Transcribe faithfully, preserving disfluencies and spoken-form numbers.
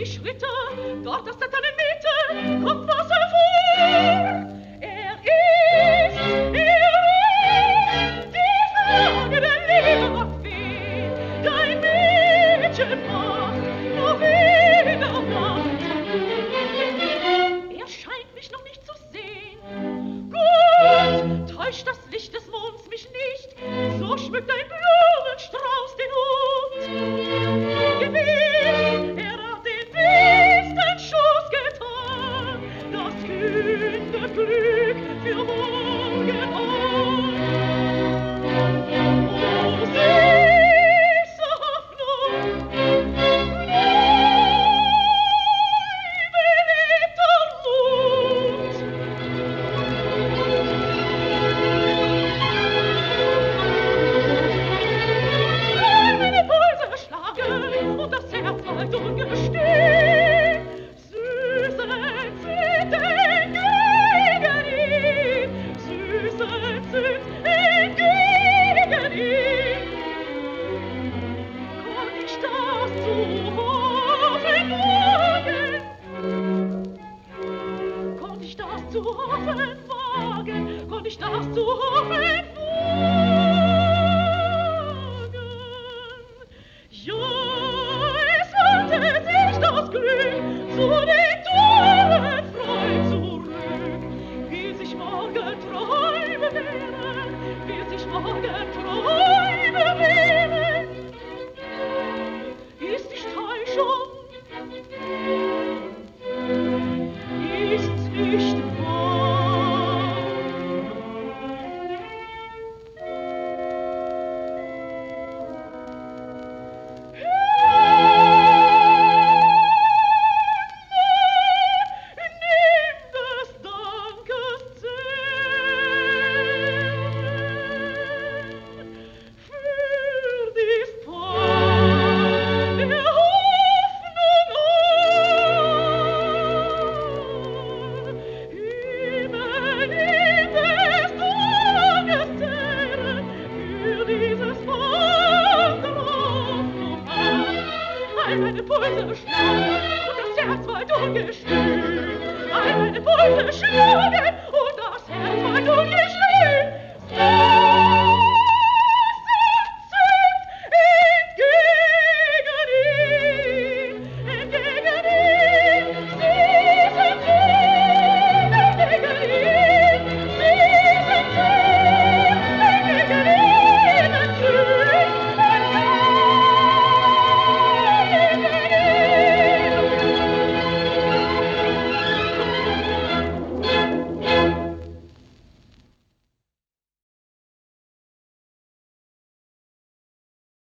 Schritte, dort aus der Tannenmitte kommt was hervor. Er ist, er ist, die Frage der Liebe macht weh, dein Mädchen macht, nur weder macht. Er scheint mich noch nicht zu sehen. Gut, täuscht das Licht des Monds mich nicht, so schmückt ein Blumenstrauß den Hut. Gewiss, er hat den besten Schuss getan, das kündet Glück für morgen an. O süße Hoffnung, neu belebter Mut. Meine Pulse schlagen und das Herz bald ungestüm. Süße Entzünd entgegen ihm, süße Entzünd entgegen ihm. Konnt ich das zu hoffen wagen? Konnt ich das zu hoffen wagen? Konnt ich das zu hoffen wagen? Ja, es wandte sich das Glück zu den Toren frei zurück. Wie sich morgen Träume wären, wie sich morgen Träume wären, ist nicht Täuschung, ist nicht wahr. Nimm des Dankes Zehn für dies Paar der Hoffnung an. Himmel, nimm des Dankes Zehn für dieses Paar der Hoffnung an. All meine Pulse schlagen und das Herz weit ungestüm. All meine Pulse schlagen und das Herz weit ungestüm.